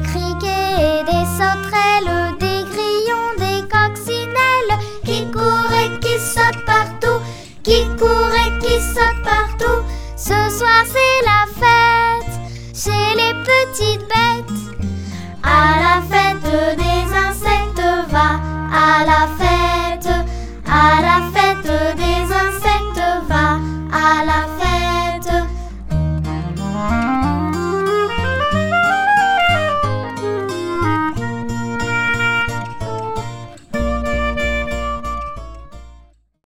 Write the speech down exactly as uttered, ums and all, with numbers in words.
criquets et des sauterelles, des grillons, des coccinelles qui courent et qui sautent partout, qui courent et qui sautent partout. Ce soir c'est la fête chez les petites bêtes.